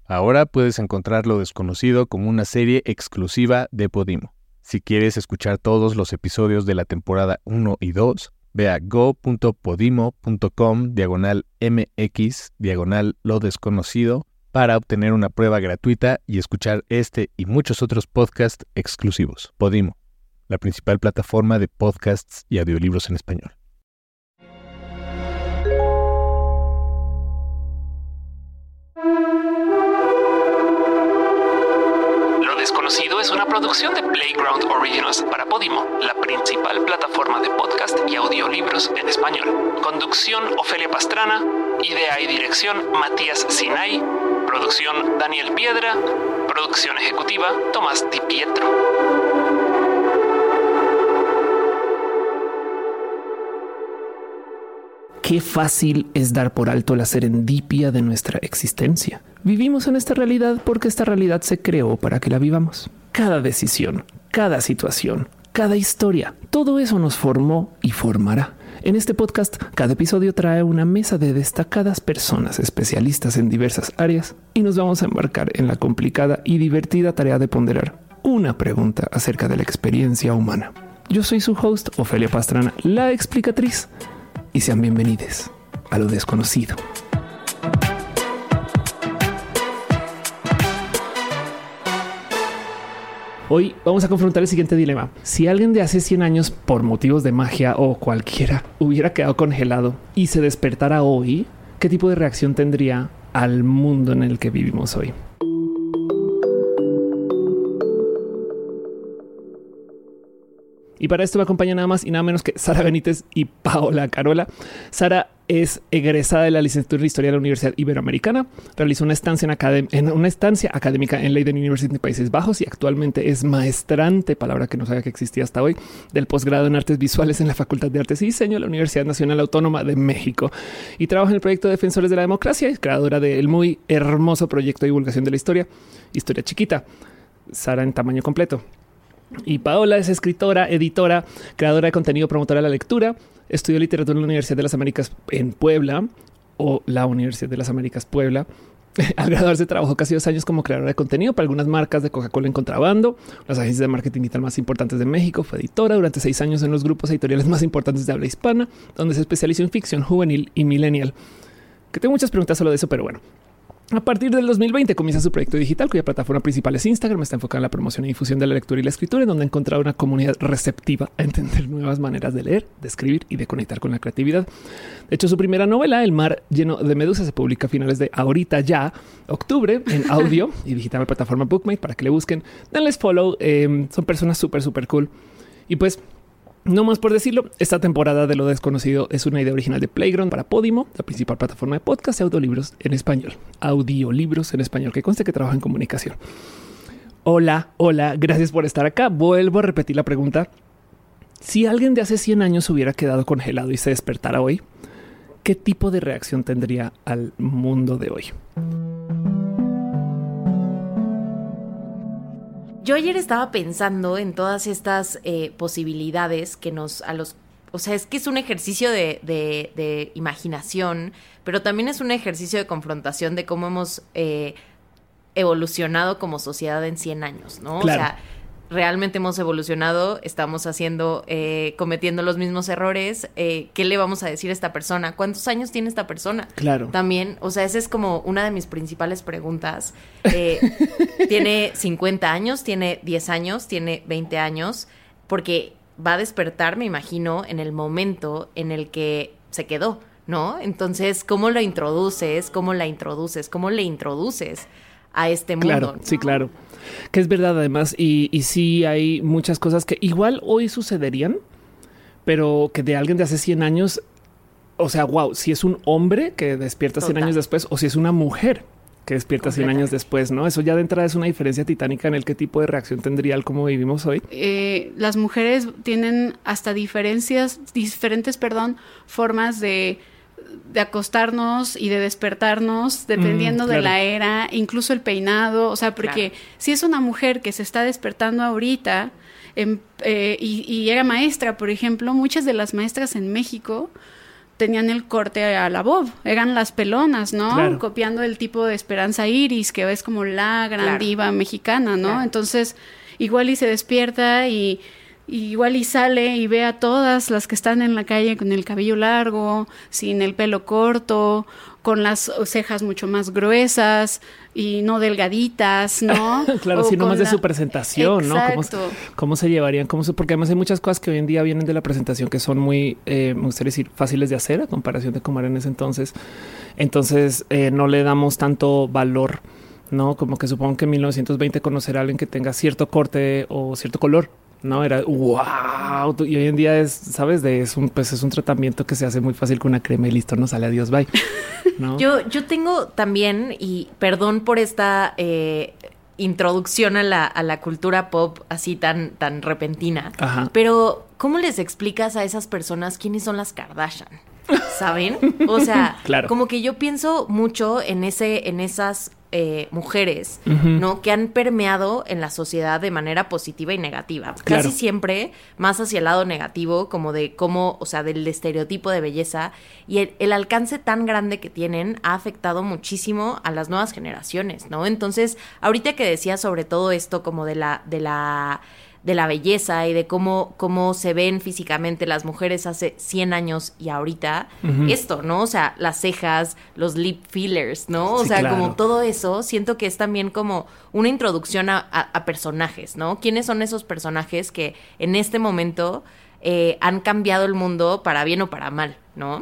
Ahora puedes encontrar Lo Desconocido como una serie exclusiva de Podimo. Si quieres escuchar todos los episodios de la temporada 1 y 2, ve a go.podimo.com/mx/Lo Desconocido para obtener una prueba gratuita y escuchar este y muchos otros podcasts exclusivos. Podimo, la principal plataforma de podcasts y audiolibros en español. Lo Desconocido es una producción de Playground Originals para Podimo, la principal plataforma de podcast y audiolibros en español. Conducción: Ofelia Pastrana. Idea y dirección: Matías Sinay. Producción: Daniel Piedra. Producción ejecutiva: Tomás Di Pietro. Qué fácil es dar por alto la serendipia de nuestra existencia. Vivimos en esta realidad porque esta realidad se creó para que la vivamos. Cada decisión, cada situación, cada historia, todo eso nos formó y formará. En este podcast, cada episodio trae una mesa de destacadas personas especialistas en diversas áreas y nos vamos a embarcar en la complicada y divertida tarea de ponderar una pregunta acerca de la experiencia humana. Yo soy su host, Ofelia Pastrana, la explicatriz, y sean bienvenidos a Lo Desconocido. Hoy vamos a confrontar el siguiente dilema. Si alguien de hace 100 años, por motivos de magia o cualquiera, hubiera quedado congelado y se despertara hoy, ¿qué tipo de reacción tendría al mundo en el que vivimos hoy? Y para esto me acompaña nada más y nada menos que Sara Benítez y Paola Carola. Sara es egresada de la licenciatura en Historia de la Universidad Iberoamericana. Realizó una estancia académica en Leiden University de Países Bajos y actualmente es maestrante, palabra que no sabía que existía hasta hoy, del posgrado en Artes Visuales en la Facultad de Artes y Diseño de la Universidad Nacional Autónoma de México. Y trabaja en el proyecto Defensores de la Democracia y es creadora del muy hermoso proyecto de divulgación de la historia, Historia Chiquita. Sara en tamaño completo. Y Paola es escritora, editora, creadora de contenido, promotora de la lectura. Estudió literatura en la Universidad de las Américas en Puebla o la Universidad de las Américas Puebla. Al graduarse trabajó casi 2 años como creadora de contenido para algunas marcas de Coca-Cola en contrabando, las agencias de marketing digital más importantes de México. Fue editora durante 6 años en los grupos editoriales más importantes de habla hispana, donde se especializó en ficción juvenil y millennial. Que tengo muchas preguntas solo de eso, pero bueno. A partir del 2020 comienza su proyecto digital, cuya plataforma principal es Instagram. Está enfocada en la promoción y difusión de la lectura y la escritura, en donde ha encontrado una comunidad receptiva a entender nuevas maneras de leer, de escribir y de conectar con la creatividad. De hecho, su primera novela, El mar lleno de medusas, se publica a finales de octubre, en audio y digital en la plataforma Bookmate para que le busquen. Denles follow. Son personas súper cool. Y pues, no más por decirlo, esta temporada de Lo Desconocido es una idea original de Playground para Podimo, la principal plataforma de podcast y audiolibros en español. Audiolibros en español, que conste que trabaja en comunicación. Hola, gracias por estar acá. Vuelvo a repetir la pregunta. Si alguien de hace 100 años hubiera quedado congelado y se despertara hoy, ¿qué tipo de reacción tendría al mundo de hoy? Yo ayer estaba pensando en todas estas posibilidades que o sea, es que es un ejercicio de imaginación, pero también es un ejercicio de confrontación de cómo hemos evolucionado como sociedad en 100 años, ¿no? Claro. O sea, realmente hemos evolucionado, estamos cometiendo los mismos errores. ¿Qué le vamos a decir a esta persona? ¿Cuántos años tiene esta persona? Claro. También, o sea, esa es como una de mis principales preguntas. ¿Tiene 50 años? ¿Tiene 10 años? ¿Tiene 20 años? Porque va a despertar, me imagino, en el momento en el que se quedó, ¿no? Entonces, ¿cómo lo introduces? ¿Cómo la introduces? ¿Cómo le introduces a este mundo? Claro, ¿no? sí, claro. Que es verdad además y sí hay muchas cosas que igual hoy sucederían, pero que de alguien de hace 100 años, o sea, wow, si es un hombre que despierta 100 años después o si es una mujer que despierta 100 años después, ¿no? Eso ya de entrada es una diferencia titánica en el qué tipo de reacción tendría al cómo vivimos hoy. Las mujeres tienen hasta diferentes formas de acostarnos y de despertarnos dependiendo de la era, incluso el peinado, o sea, porque si es una mujer que se está despertando ahorita y era maestra, por ejemplo, muchas de las maestras en México tenían el corte a la Bob, eran las pelonas, ¿no? Claro. Copiando el tipo de Esperanza Iris, que es como la gran diva mexicana, ¿no? Claro. Entonces, igual y se despierta y igual y sale y ve a todas las que están en la calle con el cabello largo, sin el pelo corto, con las cejas mucho más gruesas y no delgaditas, ¿no? Claro, O sino con más de su presentación, Exacto. ¿no? ¿Cómo se llevarían? Porque además hay muchas cosas que hoy en día vienen de la presentación que son muy, me gustaría decir, fáciles de hacer a comparación de cómo era en ese entonces. Entonces no le damos tanto valor, ¿no? Como que supongo que en 1920 conocer a alguien que tenga cierto corte o cierto color, no era wow. Y hoy en día es, sabes, es un tratamiento que se hace muy fácil con una crema y listo, no sale, adiós, bye. ¿No? Yo tengo también, y perdón por esta introducción a la cultura pop así tan repentina, Ajá. pero ¿cómo les explicas a esas personas quiénes son las Kardashian? ¿Saben? O sea, Claro. como que yo pienso mucho en esas mujeres, Ujú. ¿no? Que han permeado en la sociedad de manera positiva y negativa. Claro. Casi siempre más hacia el lado negativo, como de cómo, o sea, del estereotipo de belleza. Y el alcance tan grande que tienen ha afectado muchísimo a las nuevas generaciones, ¿no? Entonces, ahorita que decía sobre todo esto como de la belleza y de cómo se ven físicamente las mujeres hace 100 años y ahorita, esto, ¿no? O sea, las cejas, los lip fillers, ¿no? O Sí, sea, claro. como todo eso, siento que es también como una introducción a personajes, ¿no? ¿Quiénes son esos personajes que en este momento han cambiado el mundo para bien o para mal, ¿no?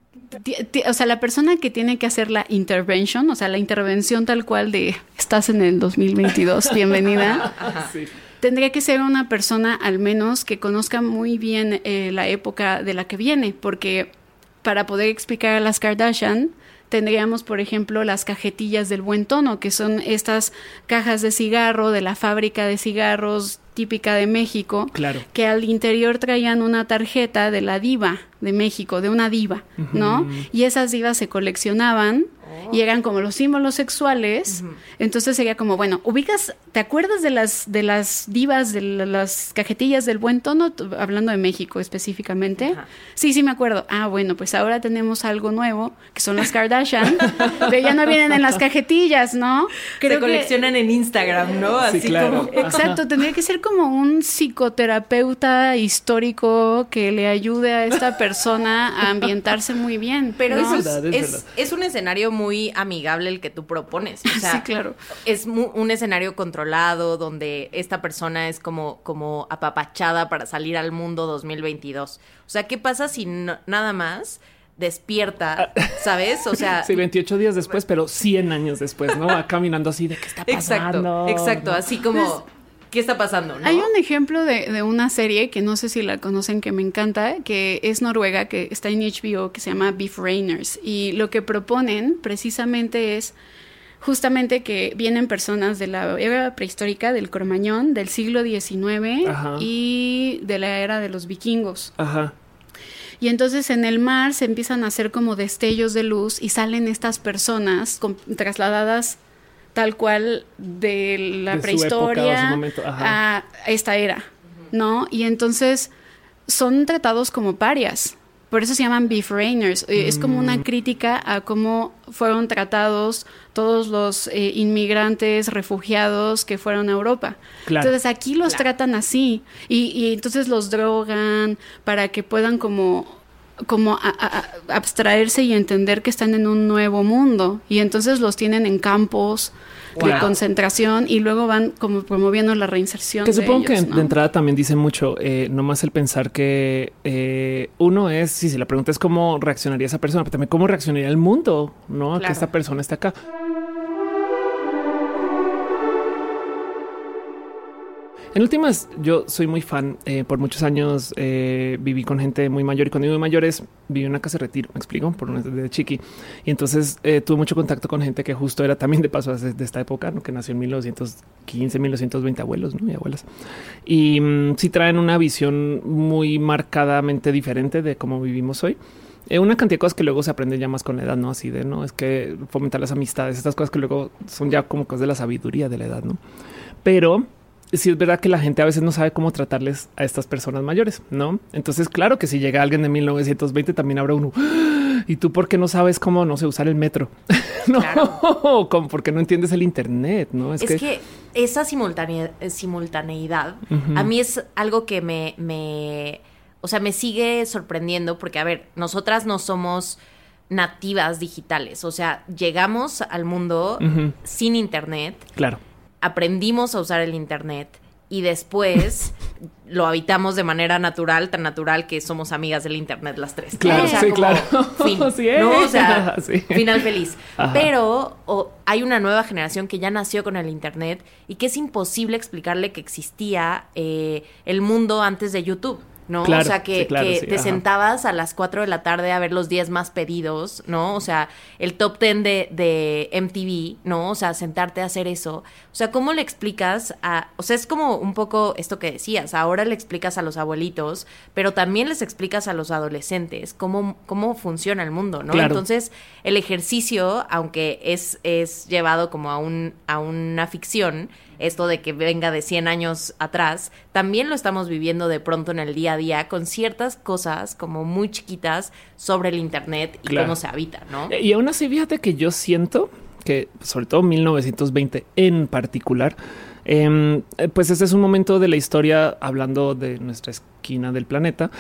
O sea, la persona que tiene que hacer la intervention, o sea, la intervención tal cual de estás en el 2022, bienvenida. Sí. Tendría que ser una persona al menos que conozca muy bien la época de la que viene, porque para poder explicar a las Kardashian tendríamos, por ejemplo, las cajetillas del buen tono, que son estas cajas de cigarro de la fábrica de cigarros típica de México, Claro. que al interior traían una tarjeta de la diva de México, de una diva, ¿no? Y esas divas se coleccionaban y eran como los símbolos sexuales. Entonces sería como, bueno, ubicas, ¿te acuerdas de las divas, de las cajetillas del buen tono? Hablando de México específicamente. Ajá. Sí, me acuerdo. Ah, bueno, pues ahora tenemos algo nuevo, que son las Kardashian, pero ya no vienen en las cajetillas, ¿no? Se coleccionan en Instagram, ¿no? Así Sí, claro. como... Exacto, tendría que ser como un psicoterapeuta histórico que le ayude a esta persona a ambientarse muy bien. Pero ¿no? eso Es verdad, es verdad. es un escenario muy amigable el que tú propones. O sea, Sí, claro. es un escenario controlado donde esta persona es como apapachada para salir al mundo 2022. O sea, ¿qué pasa si nada más despierta, ¿sabes? O sea... Sí, 28 días después, pero 100 años después, ¿no? Va caminando así de qué está pasando. Exacto, ¿no? así como... ¿Qué está pasando? ¿no? Hay un ejemplo de una serie que no sé si la conocen, que me encanta, que es noruega, que está en HBO, que se llama Beef Rainers. Y lo que proponen precisamente es justamente que vienen personas de la era prehistórica, del Cromañón, del siglo XIX Ajá. y de la era de los vikingos. Ajá. Y entonces en el mar se empiezan a hacer como destellos de luz y salen estas personas trasladadas tal cual de la De su prehistoria época o su momento, ajá. a esta era, ¿no? Y entonces son tratados como parias. Por eso se llaman Beef Rainers. Es como una crítica a cómo fueron tratados todos los inmigrantes, refugiados que fueron a Europa. Claro. Entonces aquí los tratan así y entonces los drogan para que puedan como abstraerse y entender que están en un nuevo mundo. Y entonces los tienen en campos de Wow. concentración y luego van como promoviendo la reinserción. Que supongo de ellos, que ¿no? de entrada también dice mucho, nomás el pensar que uno es, si la pregunta es cómo reaccionaría esa persona, pero también cómo reaccionaría el mundo, ¿no? A que Claro. esta persona esté acá. En últimas, yo soy muy fan. Por muchos años viví con gente muy mayor y cuando digo muy mayores, viví en una casa de retiro, me explico, de chiqui. Y entonces tuve mucho contacto con gente que justo era también de paso de esta época, ¿no? Que nació en 1915, 1920, abuelos, ¿no? Y abuelas. Y sí traen una visión muy marcadamente diferente de cómo vivimos hoy. Una cantidad de cosas que luego se aprenden ya más con la edad, ¿no? Así de, no, es que fomentar las amistades, estas cosas que luego son ya como cosas de la sabiduría de la edad, ¿no? Pero sí es verdad que la gente a veces no sabe cómo tratarles a estas personas mayores, ¿no? Entonces, claro que si llega alguien de 1920 también habrá uno, ¿Y tú por qué no sabes cómo, no sé, usar el metro? No, Claro. porque no entiendes el internet, ¿no? Es que esa simultaneidad a mí es algo que o sea, me sigue sorprendiendo porque, a ver, nosotras no somos nativas digitales. O sea, llegamos al mundo sin internet. Claro. Aprendimos a usar el internet y después lo habitamos de manera natural, tan natural que somos amigas del internet las tres. Claro, o sea, sí, como claro. fin, Sí, ¿no? O sea, sí. final feliz. Ajá. Pero hay una nueva generación que ya nació con el internet y que es imposible explicarle que existía el mundo antes de YouTube. ¿No? Claro, o sea, que te ajá. sentabas a las 4 de la tarde a ver los 10 más pedidos, ¿no? O sea, el top 10 de MTV, ¿no? O sea, sentarte a hacer eso. O sea, ¿cómo le explicas o sea, es como un poco esto que decías, ahora le explicas a los abuelitos, pero también les explicas a los adolescentes cómo funciona el mundo, ¿no? Claro. Entonces, el ejercicio, aunque es llevado como a una ficción, esto de que venga de 100 años atrás, también lo estamos viviendo de pronto en el día a día con ciertas cosas como muy chiquitas sobre el internet y Claro. cómo se habita, ¿no? Y aún así, fíjate que yo siento que, sobre todo 1920 en particular, pues este es un momento de la historia, hablando de nuestra esquina del planeta,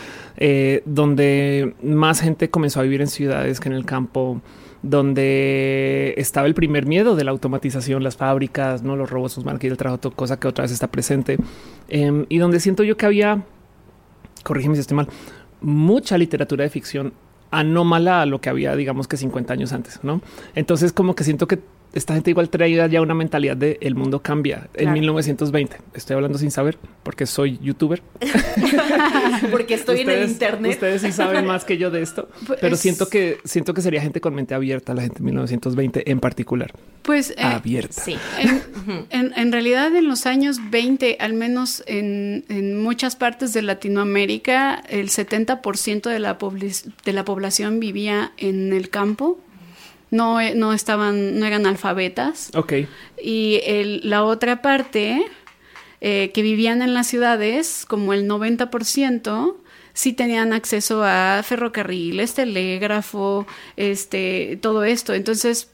donde más gente comenzó a vivir en ciudades que en el campo, donde estaba el primer miedo de la automatización, las fábricas, no los robots, los marcas, el trabajo, toda cosa que otra vez está presente, y donde siento yo que había, corrígeme si estoy mal, mucha literatura de ficción anómala a lo que había, digamos que 50 años antes, ¿no? Entonces como que siento que esta gente igual traía ya una mentalidad de el mundo cambia en 1920. Estoy hablando sin saber porque soy youtuber. Porque estoy en el internet. Ustedes sí saben más que yo de esto, Pues, pero siento que sería gente con mente abierta, la gente de 1920 en particular. Pues Abierta. Sí. en realidad en los años 20, al menos en muchas partes de Latinoamérica, el 70% de la población vivía en el campo. No eran alfabetas. Ok. Y la otra parte que vivían en las ciudades, como el 90%, sí tenían acceso a ferrocarriles, telégrafo, todo esto. Entonces,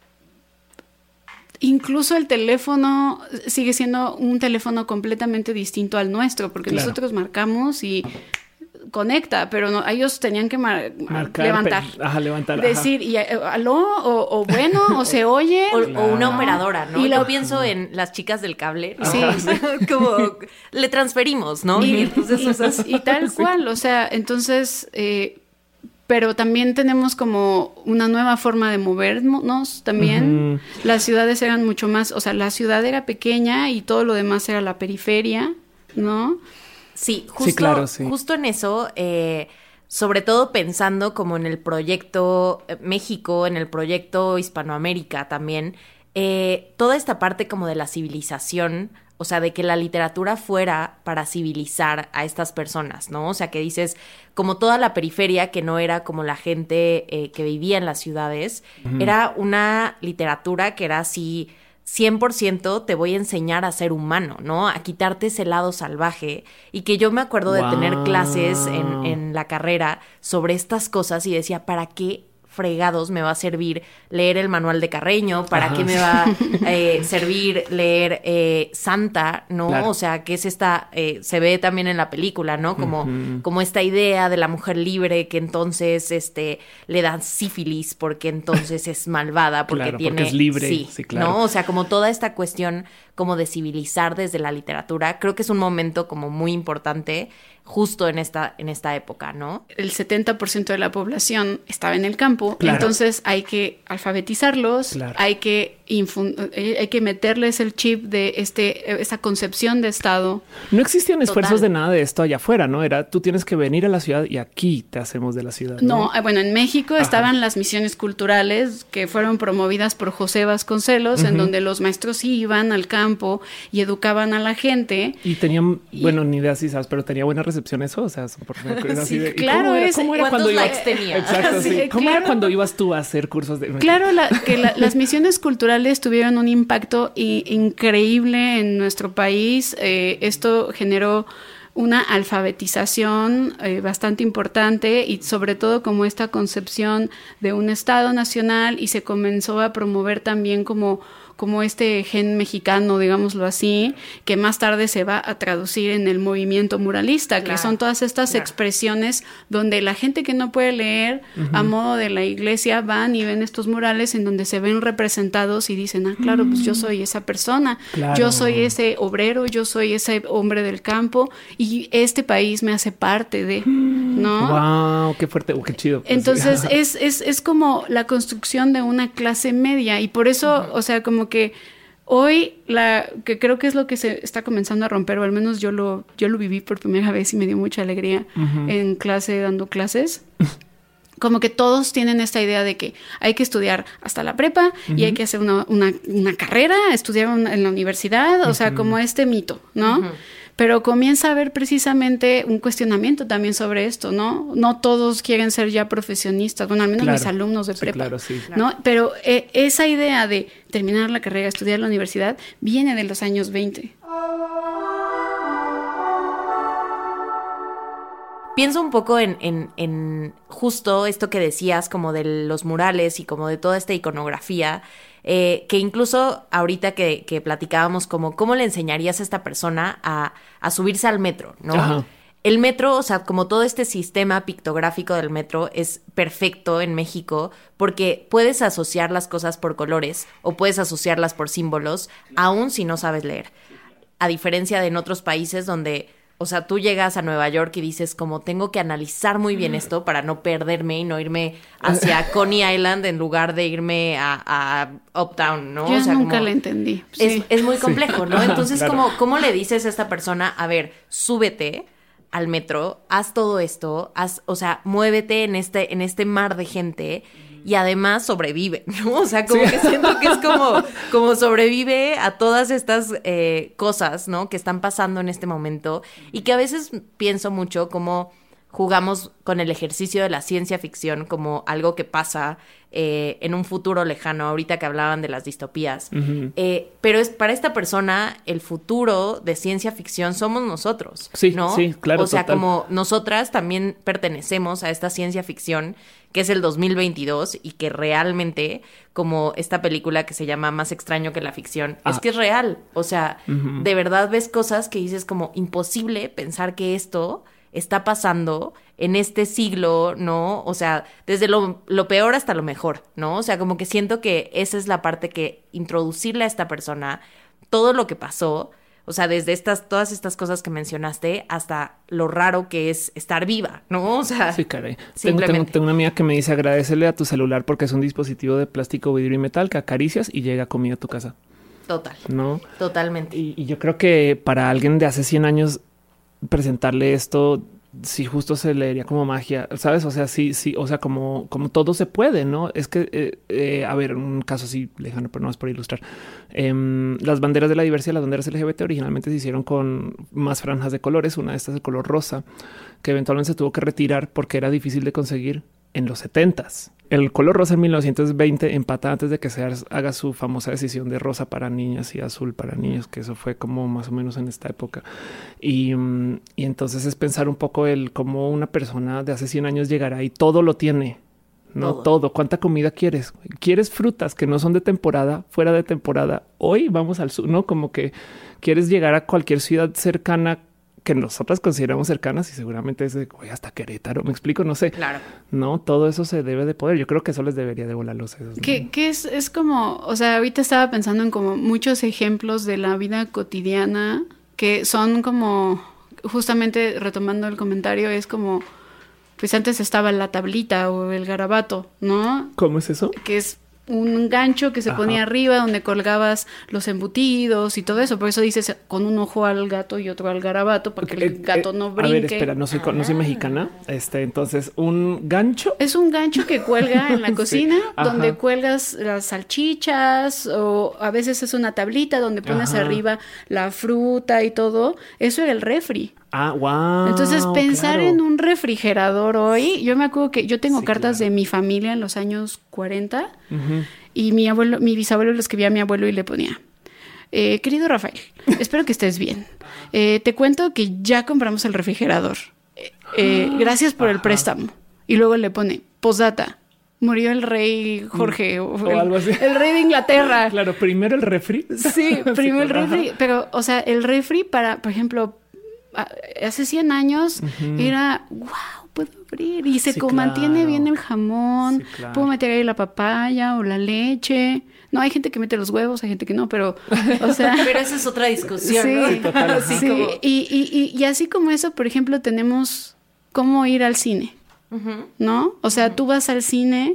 incluso el teléfono sigue siendo un teléfono completamente distinto al nuestro, porque Claro. nosotros marcamos y conecta, pero no, ellos tenían que Marcar, levantar. levantar. Decir, y, aló, o bueno, o se oye. O una operadora, ¿no? Y Yo pienso en las chicas del cable. ¿no? Sí. Como le transferimos, ¿no? Y entonces esas... Y tal cual, o sea, entonces, pero también tenemos como una nueva forma de movernos también. Las ciudades eran mucho más, o sea, la ciudad era pequeña y todo lo demás era la periferia, ¿no? Sí, justo, Sí, claro, sí. Justo en eso, sobre todo pensando como en el proyecto México, en el proyecto Hispanoamérica también, toda esta parte como de la civilización, o sea, de que la literatura fuera para civilizar a estas personas, ¿no? O sea, que dices, como toda la periferia, que no era como la gente que vivía en las ciudades, era una literatura que era así... 100% te voy a enseñar a ser humano, ¿no? A quitarte ese lado salvaje. Y que yo me acuerdo de tener clases en la carrera sobre estas cosas y decía, ¿para qué fregados me va a servir leer el manual de Carreño? ¿Para qué me va a servir leer Santa? ¿No? Claro. O sea, que es esta, se ve también en la película, ¿no? Como esta idea de la mujer libre que entonces le dan sífilis porque entonces es malvada, porque Claro, tiene... porque es libre. Sí, Claro. ¿no? O sea, como toda esta cuestión como de civilizar desde la literatura, creo que es un momento como muy importante justo en esta época, ¿no? El 70% de la población estaba en el campo, Claro. entonces hay que alfabetizarlos, Claro. hay que meterles el chip de esta concepción de Estado. No existían esfuerzos Total. de nada de esto allá afuera, ¿no? Era, tú tienes que venir a la ciudad y aquí te hacemos de la ciudad. No, bueno, en México estaban las misiones culturales que fueron promovidas por José Vasconcelos, en donde los maestros iban al campo y educaban a la gente. Y tenían, bueno, ni idea si sabes, pero tenía buena recepción eso, o sea, así de, ¿y claro, cómo era, es- cómo era ¿cuántos cuando likes tenía? Exacto, sí. Sí, ¿Cómo era claro. cuando ibas tú a hacer cursos de... Claro, las misiones culturales tuvieron un impacto increíble en nuestro país. Esto generó una alfabetización bastante importante y sobre todo como esta concepción de un Estado nacional, y se comenzó a promover también como este gen mexicano, digámoslo así, que más tarde se va a traducir en el movimiento muralista, que son todas estas expresiones donde la gente que no puede leer a modo de la iglesia van y ven estos murales en donde se ven representados y dicen, claro, pues yo soy esa persona, yo soy ese obrero, yo soy ese hombre del campo y este país me hace parte de, ¿no? ¡Wow! ¡Qué fuerte! ¡Qué chido! Entonces es como la construcción de una clase media, y por eso, o sea, como que hoy que creo que es lo que se está comenzando a romper, o al menos yo lo viví por primera vez y me dio mucha alegría en clase, dando clases. Como que todos tienen esta idea de que hay que estudiar hasta la prepa y hay que hacer una carrera, estudiar en la universidad, o sea, como este mito, ¿no? Pero comienza a haber precisamente un cuestionamiento también sobre esto, ¿no? No todos quieren ser ya profesionistas, bueno, al menos mis alumnos de prepa, ¿no? Pero esa idea de terminar la carrera, estudiar en la universidad, viene de los años 20. Pienso un poco en justo esto que decías, como de los murales y como de toda esta iconografía, que incluso ahorita que platicábamos como cómo le enseñarías a esta persona a subirse al metro, ¿no? Ajá. El metro, o sea, como todo este sistema pictográfico del metro es perfecto en México porque puedes asociar las cosas por colores o puedes asociarlas por símbolos, aun si no sabes leer. A diferencia de en otros países donde... O sea, tú llegas a Nueva York y dices como tengo que analizar muy bien esto para no perderme y no irme hacia Coney Island en lugar de irme a Uptown, ¿no? Yo o sea, nunca como, la entendí. Sí. Es muy complejo, ¿no? Entonces, claro. ¿cómo le dices a esta persona, a ver, súbete al metro, haz todo esto, o sea, muévete en este mar de gente y además sobrevive, ¿no? O sea, como que siento que es como sobrevive a todas estas cosas, ¿no? Que están pasando en este momento y que a veces pienso mucho como jugamos con el ejercicio de la ciencia ficción como algo que pasa en un futuro lejano, ahorita que hablaban de las distopías. Pero para esta persona, el futuro de ciencia ficción somos nosotros, ¿no? Sí, claro. O sea, total. Como nosotras también pertenecemos a esta ciencia ficción que es el 2022 y que realmente, como esta película que se llama Más extraño que la ficción, es que es real. O sea, de verdad ves cosas que dices como imposible pensar que esto está pasando en este siglo, ¿no? O sea, desde lo peor hasta lo mejor, ¿no? O sea, como que siento que esa es la parte que introducirle a esta persona todo lo que pasó, o sea, desde todas estas cosas que mencionaste hasta lo raro que es estar viva, ¿no? O sea, sí, caray. Tengo una amiga que me dice agradecele a tu celular porque es un dispositivo de plástico, vidrio y metal que acaricias y llega comida a tu casa. Total. ¿No? Totalmente. Y yo creo que para alguien de hace 100 años presentarle esto, sí, justo se leería como magia, ¿sabes? O sea, sí, o sea, como todo se puede, ¿no? Es que, a ver, un caso así lejano, pero no es por ilustrar. Las banderas de la diversidad, las banderas LGBT originalmente se hicieron con más franjas de colores. Una de estas de color rosa, que eventualmente se tuvo que retirar porque era difícil de conseguir en los 70s. El color rosa en 1920 empata antes de que se haga su famosa decisión de rosa para niñas y azul para niños, que eso fue como más o menos en esta época. Y entonces es pensar un poco cómo una persona de hace 100 años llegará y todo lo tiene. No todo. ¿Cuánta comida quieres? ¿Quieres frutas que no son de temporada, fuera de temporada? Hoy vamos al sur, ¿no? Como que quieres llegar a cualquier ciudad cercana que nosotras consideramos cercanas y seguramente es de hasta Querétaro, me explico, no sé. Claro. No, todo eso se debe de poder. Yo creo que eso les debería de volar los sesos, ¿no? Que es como, o sea, ahorita estaba pensando en como muchos ejemplos de la vida cotidiana que son como, justamente retomando el comentario, es como, pues antes estaba la tablita o el garabato, ¿no? ¿Cómo es eso? Que es un gancho que se ponía arriba donde colgabas los embutidos y todo eso. Por eso dices con un ojo al gato y otro al garabato para que el gato no brinque. A ver, espera, no soy mexicana. Entonces, ¿un gancho? Es un gancho que cuelga en la cocina donde cuelgas las salchichas o a veces es una tablita donde pones arriba la fruta y todo. Eso era el refri. Ah, wow. Entonces, pensar en un refrigerador hoy, yo me acuerdo que yo tengo cartas de mi familia en los años 40 y mi bisabuelo lo escribía a mi abuelo y le ponía querido Rafael, espero que estés bien. Te cuento que ya compramos el refrigerador. Gracias por el préstamo. Y luego le pone, postdata, murió el rey Jorge o algo así. El rey de Inglaterra. Claro, primero el refri. Sí, primero el refri. Pero, o sea, el refri para, por ejemplo, hace 100 años era, wow, puedo abrir. Y se mantiene bien el jamón. Sí, puedo meter ahí la papaya o la leche. No, hay gente que mete los huevos, hay gente que no, pero, o sea... Pero esa es otra discusión, sí, ¿no? Sí, total. Así sí. Como... Y así como eso, por ejemplo, tenemos cómo ir al cine, ¿no? O sea, tú vas al cine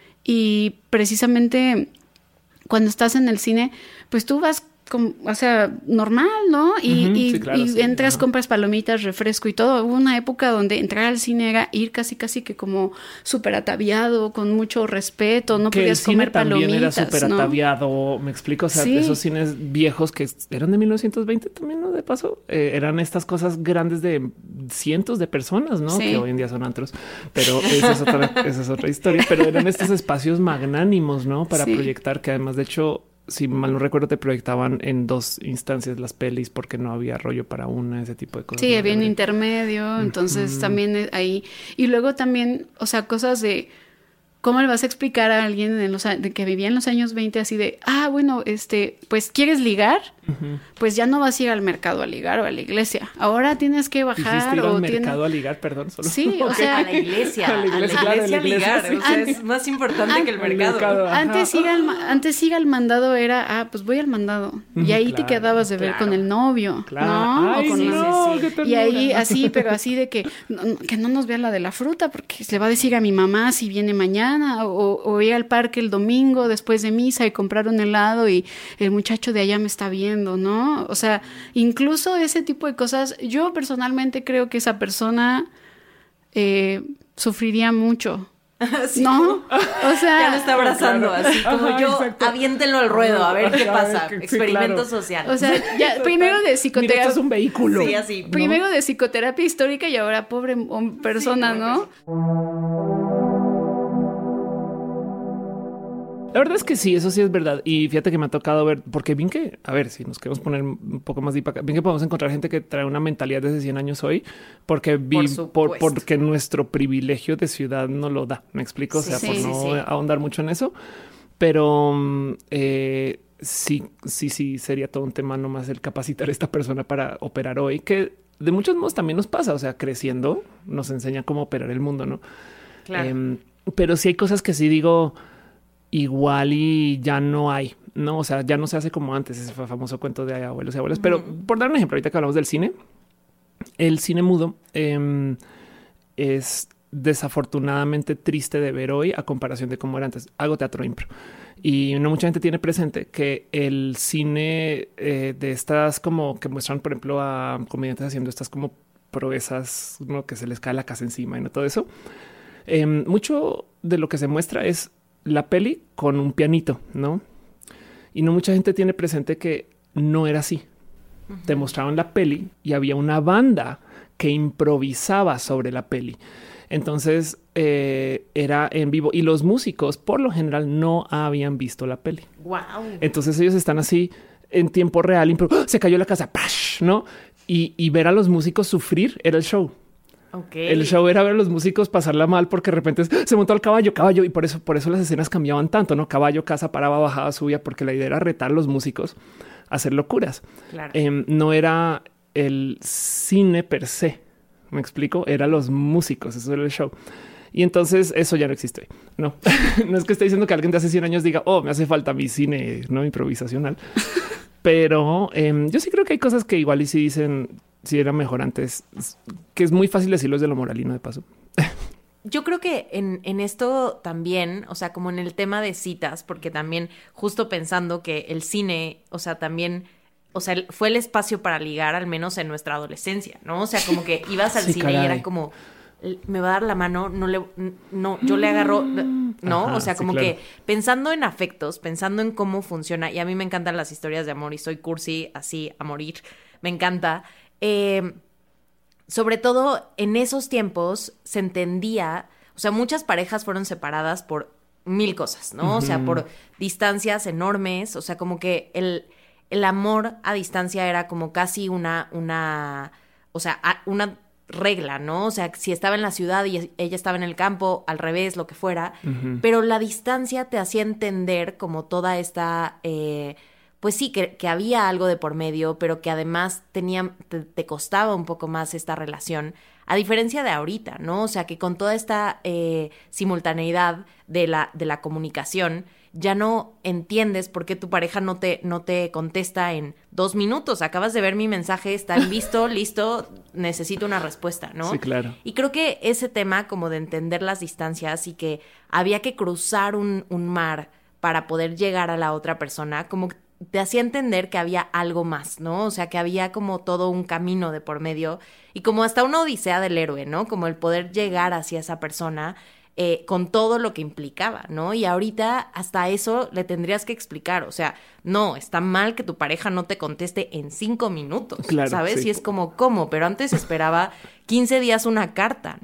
y precisamente cuando estás en el cine, pues tú vas... o sea, normal, ¿no? Y entras, compras palomitas, refresco y todo. Hubo una época donde entrar al cine era ir casi que como súper ataviado, con mucho respeto, no podías comer palomitas. También era súper ataviado, me explico, o sea, esos cines viejos que eran de 1920 también, ¿no? De paso, eran estas cosas grandes de cientos de personas, ¿no? Que hoy en día son antros, pero esa es otra historia, pero eran estos espacios magnánimos, ¿no? Para proyectar, que además, de hecho, si mal no recuerdo, te proyectaban en 2 instancias las pelis porque no había rollo para una, ese tipo de cosas. Sí, había un intermedio, entonces también ahí. Y luego también, o sea, cosas de cómo le vas a explicar a alguien de que vivía en los años 20 así de, bueno, pues ¿quieres ligar? Pues ya no vas a ir al mercado a ligar o a la iglesia. Ahora tienes que bajar. Ir al mercado a ligar, perdón. Solo. Sí, o sea, a la iglesia a ligar. Sí. O sea, es más importante que el mercado. Antes ir al mandado era, pues voy al mandado. Y ahí te quedabas de ver con el novio, ¿no? Ay, sí. Y ahí así, pero así de que no nos vea la de la fruta, porque le va a decir a mi mamá si viene mañana, o ir al parque el domingo después de misa y comprar un helado y el muchacho de allá me está viendo, ¿no? O sea, incluso ese tipo de cosas, yo personalmente creo que esa persona sufriría mucho. Sí, ¿no? O sea, ya lo está abrazando, así como aviéntenlo al ruedo, a ver qué pasa. Experimento social. O sea, ya primero de psicoterapia. Mira, esto es un vehículo. Sí, así. Primero de psicoterapia histórica y ahora pobre persona, ¿no? La verdad es que sí, eso sí es verdad. Y fíjate que me ha tocado ver, porque bien que, a ver, si nos queremos poner un poco más deep acá, bien que podemos encontrar gente que trae una mentalidad de hace 100 años hoy, porque porque nuestro privilegio de ciudad no lo da. Me explico, o sea, por no ahondar mucho en eso. Pero sí, sería todo un tema nomás el capacitar a esta persona para operar hoy, que de muchos modos también nos pasa. O sea, creciendo nos enseña cómo operar el mundo, ¿no? Claro. Pero sí hay cosas que sí digo, igual y ya no hay, ¿no? O sea, ya no se hace como antes, ese famoso cuento de abuelos y abuelas. Pero por dar un ejemplo, ahorita que hablamos del cine, el cine mudo es desafortunadamente triste de ver hoy a comparación de cómo era antes. Hago teatro impro y no mucha gente tiene presente que el cine de estas como que muestran, por ejemplo, a comediantes haciendo estas como proezas, ¿no? Que se les cae la casa encima y no todo eso. Mucho de lo que se muestra es la peli con un pianito, ¿no? Y no mucha gente tiene presente que no era así. Te mostraban la peli y había una banda que improvisaba sobre la peli. Entonces era en vivo y los músicos por lo general no habían visto la peli. Wow. Entonces ellos están así en tiempo real. Se cayó la casa, ¡pash! ¿No? Y ver a los músicos sufrir era el show. Okay. El show era ver a los músicos pasarla mal porque de repente se montó al caballo y por eso las escenas cambiaban tanto, ¿no? Caballo, casa, paraba, bajaba, subía, porque la idea era retar a los músicos a hacer locuras. Claro. No era el cine per se, ¿me explico? Era los músicos, eso era el show. Y entonces eso ya no existe. No, no es que esté diciendo que alguien de hace 100 años diga, me hace falta mi cine no improvisacional. Pero yo sí creo que hay cosas que igual y si dicen si era mejor antes, que es muy fácil decirlo desde lo moralino de paso. Yo creo que en esto también, o sea, como en el tema de citas, porque también justo pensando que el cine, o sea, también, o sea, fue el espacio para ligar, al menos en nuestra adolescencia, ¿no? O sea, como que ibas al cine y era como, me va a dar la mano, no, yo le agarro, ¿no? Ajá, o sea, como que pensando en afectos, pensando en cómo funciona, y a mí me encantan las historias de amor y soy cursi así a morir, me encanta. Sobre todo en esos tiempos se entendía, o sea, muchas parejas fueron separadas por 1000 cosas, ¿no? O sea, por distancias enormes, o sea, como que el el amor a distancia era como casi una regla, ¿no? O sea, si estaba en la ciudad y ella estaba en el campo, al revés, lo que fuera. Pero la distancia te hacía entender como toda esta... pues sí, que había algo de por medio, pero que además te costaba un poco más esta relación, a diferencia de ahorita, ¿no? O sea, que con toda esta simultaneidad de la comunicación, ya no entiendes por qué tu pareja no te contesta en 2 minutos. Acabas de ver mi mensaje, está listo, necesito una respuesta, ¿no? Sí, claro. Y creo que ese tema como de entender las distancias y que había que cruzar un mar para poder llegar a la otra persona, como te hacía entender que había algo más, ¿no? O sea, que había como todo un camino de por medio y como hasta una odisea del héroe, ¿no? Como el poder llegar hacia esa persona con todo lo que implicaba, ¿no? Y ahorita hasta eso le tendrías que explicar, o sea, no, está mal que tu pareja no te conteste en 5 minutos, claro, ¿sabes? sí. Y es como, ¿cómo? Pero antes esperaba 15 días una carta.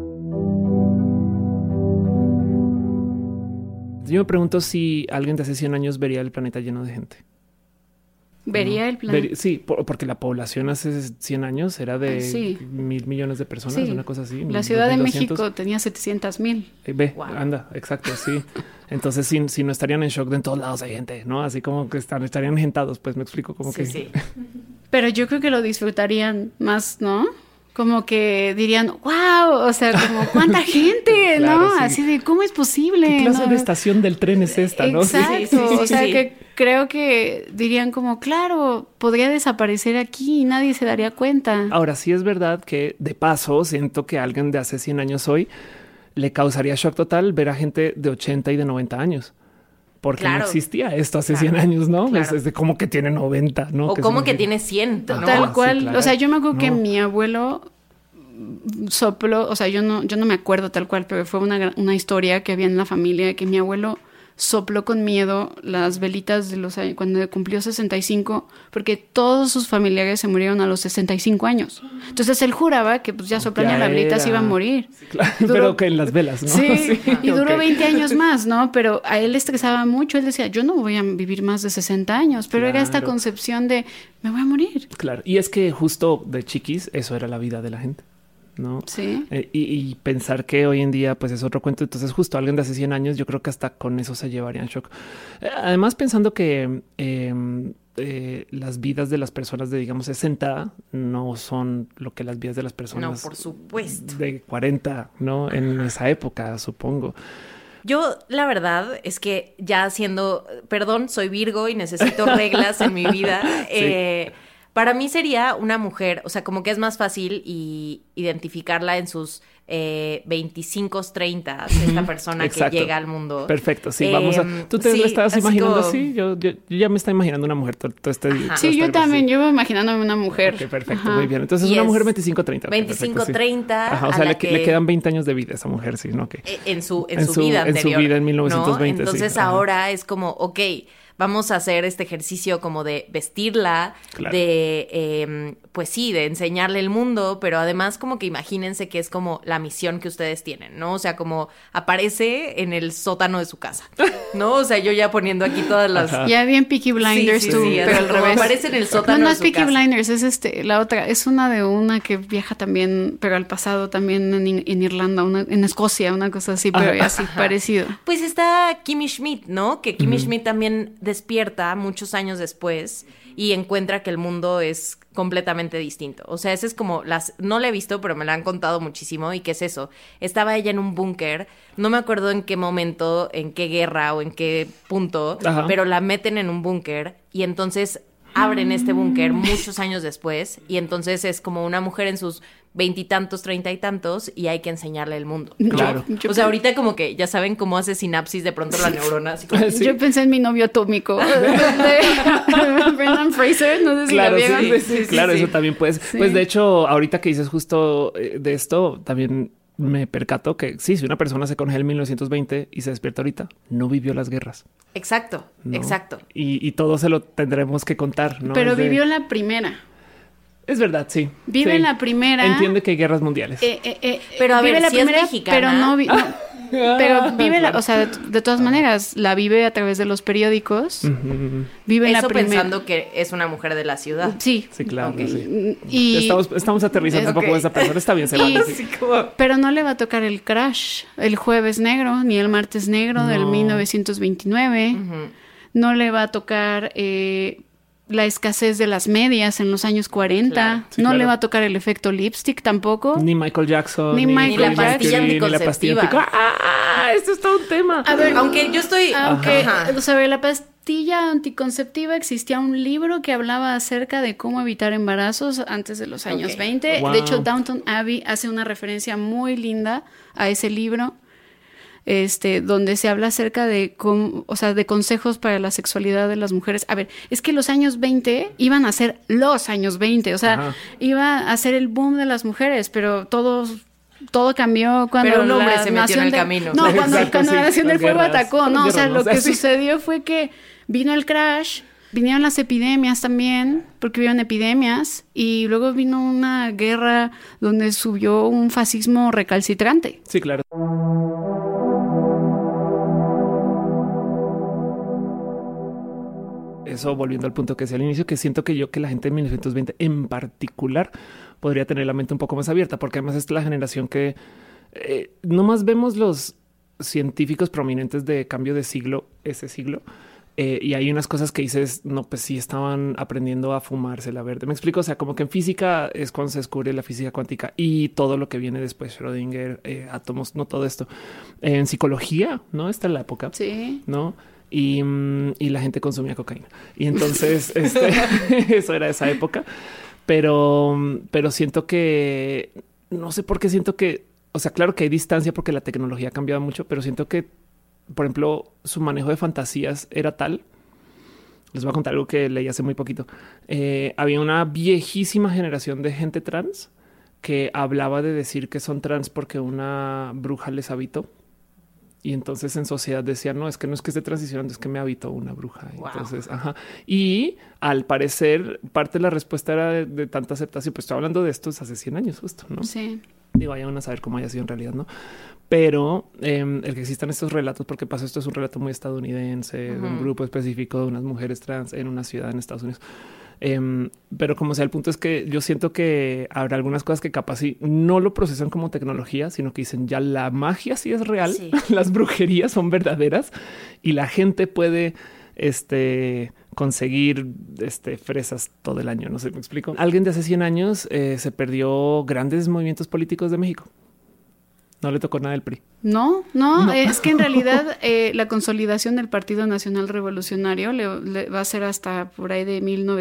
Yo me pregunto si alguien de hace 100 años vería el planeta lleno de gente. ¿Vería el planeta? Sí, porque la población hace 100 años era de Sí. 1,000 millones de personas, Sí. una cosa así. La Ciudad de 2,200. México tenía 700,000. Ve, Wow. anda, exacto, sí. Entonces, si no estarían en shock de en todos lados hay gente, ¿no? Así como que estarían gentados, pues me explico como que... Sí. Pero yo creo que lo disfrutarían más, ¿no? Como que dirían, wow, o sea, como cuánta gente, Claro, ¿no? sí. Así de, ¿cómo es posible? ¿Qué clase ¿no? de estación del tren es esta, no? Exacto, Sí. o sea, que creo que dirían como, claro, podría desaparecer aquí y nadie se daría cuenta. Ahora, sí es verdad que de paso siento que a alguien de hace 100 años hoy le causaría shock total ver a gente de 80 y de 90 años. Porque Claro. no existía esto hace Claro. 100 años, ¿no? Claro. Es de como que tiene 90, ¿no? O Que como son- que tiene 100, ¿no? Tal sí, cual, claro. o sea, yo me acuerdo que No. mi abuelo sopló, o sea, yo no me acuerdo tal cual, pero fue una historia que había en la familia, que mi abuelo sopló con miedo las velitas de los años, cuando cumplió 65, porque todos sus familiares se murieron a los 65 años. Entonces él juraba que pues ya soplando Ya las velitas era. iba a morir. Claro, Duró- pero que en las velas, ¿no? Sí, y duró ok. 20 años más, ¿no? Pero a él le estresaba mucho. Él decía, yo no voy a vivir más de 60 años. Pero era esta Claro. concepción de, me voy a morir. Claro. Y es que justo de chiquis, eso era la vida de la gente, ¿no? Sí. Y pensar que hoy en día pues es otro cuento. Entonces justo alguien de hace 100 años yo creo que hasta con eso se llevarían shock. Además pensando que las vidas de las personas de digamos 60 no son lo que las vidas de las No, personas por supuesto. de 40, ¿no? En esa época, supongo. Yo, la verdad, es que ya siendo, perdón, soy Virgo y necesito reglas en mi vida. Para mí sería una mujer, o sea, como que es más fácil identificarla en sus 25, 30, esta persona Exacto. que llega al mundo. Perfecto. Sí, vamos a. ¿Tú te sí, lo estabas así imaginando como- así? Yo ya me estaba imaginando una mujer todo este día. Ajá. Sí, yo también. Yo iba imaginándome una mujer. Ok, perfecto, Ajá. muy bien. Entonces Y una es mujer 25-30. 25-30. Ajá, o a sea, la le que- quedan 20 años de vida a esa mujer, sí, ¿no? Que en su en su- vida en su anterior. vida en 1920, ¿no? sí. Entonces Ajá. ahora es como, ok, vamos a hacer este ejercicio como de vestirla, Claro. de, pues sí, de enseñarle el mundo, pero además como que imagínense que es como la misión que ustedes tienen, ¿no? O sea, como aparece en el sótano de su casa, ¿no? O sea, yo ya poniendo aquí todas las... Ajá. Ya bien Peaky Blinders Sí, tú, así pero al como revés. aparece en el sótano No de es su Peaky casa. Blinders, es la otra. Es una que viaja también, pero al pasado también en Irlanda, en Escocia, una cosa así, pero así parecido. Pues está Kimmy Schmidt, ¿no? Que Kimmy Schmidt también despierta muchos años después y encuentra que el mundo es completamente distinto. O sea, ese es como no la he visto, pero me la han contado muchísimo. ¿Y qué es eso? Estaba ella en un búnker, no me acuerdo en qué momento, en qué guerra o en qué punto, Ajá. pero la meten en un búnker y entonces abren este búnker muchos años después y entonces es como una mujer en sus 20 y tantos, 30 y tantos y hay que enseñarle el mundo, ¿no? Claro. O sea, ahorita como que ya saben cómo hace sinapsis de pronto la neurona. Así como, Sí. Yo pensé en Mi novio atómico de Brendan Fraser, no sé si Claro, la vieron. sí, claro, sí. eso también puedes. Sí. Pues de hecho, ahorita que dices justo de esto, también me percato que sí, si una persona se congela en 1920 y se despierta ahorita, no vivió las guerras. exacto, ¿no? exacto. Y todo se lo tendremos que contar, ¿no? Pero Es de- vivió la primera. Es verdad, sí. Vive Sí. en la primera. Entiende que hay guerras mundiales. Pero a vive ver, la si es primera, mexicana- pero no, Pero vive, o sea, de todas maneras, la vive a través de los periódicos. Vive eso pensando que es una mujer de la ciudad. Sí. Sí, claro. Okay. Sí. Y estamos aterrizando un poco de esa persona. Está bien, se vale. Sí, como... Pero no le va a tocar el crash, el jueves negro, ni el martes negro del 1929. No le va a tocar la escasez de las medias en los años 40. Claro. Sí, no claro. le va a tocar el efecto lipstick tampoco. Ni Michael Jackson. Ni Michael la pastilla Jackson, ni la pastilla anticonceptiva. esto es todo un tema. A ver, Aunque yo estoy... Ajá. sobre la pastilla anticonceptiva existía un libro que hablaba acerca de cómo evitar embarazos antes de los años 20. Wow. De hecho, Downton Abbey hace una referencia muy linda a ese libro. Donde se habla acerca de cómo, o sea, de consejos para la sexualidad de las mujeres. A ver, es que los años 20 iban a ser los años 20, o sea, iba a ser el boom de las mujeres, pero todo cambió cuando Pero un hombre la se metió en el Nación camino. No, Exacto, cuando sí, la Nación del las Fuego guerras, atacó, ¿no? O sea, lo que sí. sucedió fue que vino el crash, vinieron las epidemias también, porque hubieron epidemias, y luego vino una guerra donde subió un fascismo recalcitrante. Sí, claro. Eso, volviendo al punto que decía al inicio, que siento que la gente de 1920 en particular podría tener la mente un poco más abierta, porque además es la generación que no más vemos los científicos prominentes de cambio de siglo, ese siglo, y hay unas cosas que dices, no, pues sí estaban aprendiendo a fumarse la verde. Me explico, o sea, como que en física es cuando se descubre la física cuántica y todo lo que viene después, Schrödinger, átomos, no todo esto. En psicología, ¿no? Esta es la época, Sí. ¿no? Y la gente consumía cocaína. Y entonces eso era esa época. Pero siento que no sé por qué siento que, o sea, claro que hay distancia porque la tecnología ha cambiado mucho, pero siento que, por ejemplo, su manejo de fantasías era tal. Les voy a contar algo que leí hace muy poquito. Había una viejísima generación de gente trans que hablaba de decir que son trans porque una bruja les habitó. Y entonces en sociedad decían, no es que esté transicionando, es que me habitó una bruja. Wow. Entonces, y al parecer parte de la respuesta era de tanta aceptación. Pues estoy hablando de estos hace 100 años justo, ¿no? Sí. Digo, vayan a saber cómo haya sido en realidad, ¿no? Pero el que existan estos relatos, porque pasa esto es un relato muy estadounidense, de un grupo específico de unas mujeres trans en una ciudad en Estados Unidos. Pero como sea, el punto es que yo siento que habrá algunas cosas que capaz sí no lo procesan como tecnología, sino que dicen ya la magia sí es real, Sí. las brujerías son verdaderas y la gente puede conseguir fresas todo el año. No sé, me explico. Alguien de hace 100 años se perdió grandes movimientos políticos de México. No le tocó nada del PRI. No, es que en realidad la consolidación del Partido Nacional Revolucionario le va a ser hasta por ahí de